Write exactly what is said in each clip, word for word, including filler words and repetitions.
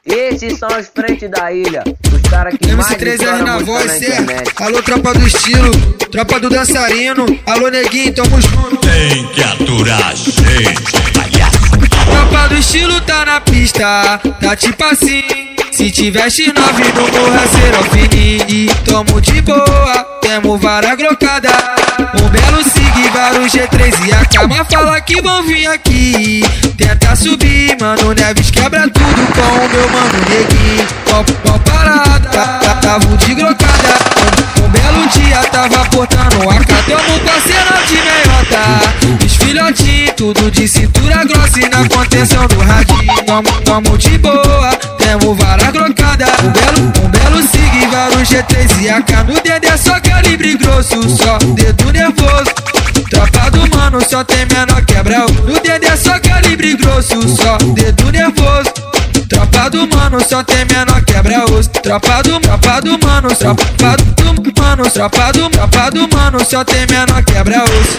Esses são os frentes da ilha, os caras que mais M C três R estouram na música voz, na cê. internet. Alô, tropa do estilo, tropa do dançarino. Alô, neguinho, tamo junto. Tem que aturar a gente, palhaço. Tropa do estilo tá na pista, tá tipo assim. Se tiver X nove no morro é serão fininho. Tamo de boa, temos vara grocada. Um belo sig, vários G três e a cama fala que vão vir aqui. Tenta subir, mano, Neves quebra tudo com o meu mano neguinho. Qual, qual parada, tava de grocada. Um, um belo dia tava portando a cá, tamo com a cena de meiota. Os filhotinhos, tudo de cintura grossa e na contenção do radinho. Tamo, tamo de boa, temos vara grocada. Um belo, um belo sig, vários G três e a K no dedo é só calibre grosso, só dedo nervoso. Tropa do mano só tem menor quebra. No dedo é só calibre grosso, só dedo nervoso. Tropa do mano só tem menor quebra osso. Tropa do, tropa do mano, tropa do mano, tropa do, tropa do mano só tem menor quebra osso.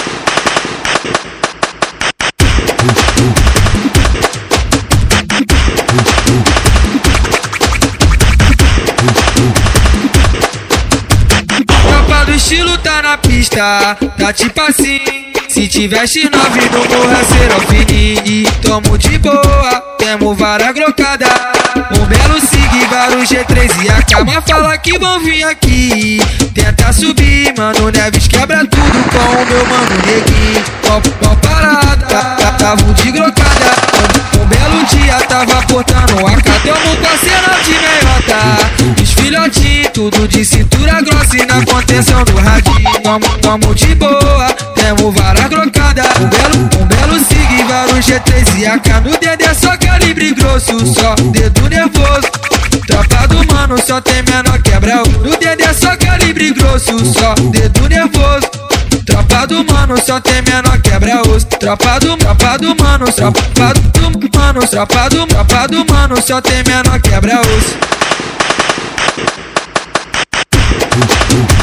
Estilo tá na pista, tá tipo assim. Se tiver X nove no morro é serão fininho. Tamo de boa, temos vara grocada. Um belo sig, vários G três e a cama fala que vão vir aqui. Tenta subir, mano, Neves quebra tudo com o meu mano neguinho. Qual, qual parada, tava de grocada. Um, um belo dia tava portando a cá, tamo com a cena de meiota. Os filhotinhos, tudo de cintura grossa e na contenção do radinho. Tamo, tamo de boa, temos vara grocada. Um belo, um belo sig, vários G três e a K no dedo é só calibre grosso, só dedo nervoso. Tropa do mano só tem menor quebra. No dedo é só calibre grosso, só dedo nervoso. Tropa do mano só tem menor quebra osso. Tropa do, tropa do mano, tropa do mano, tropa do, tropa do mano só tem menor quebra osso.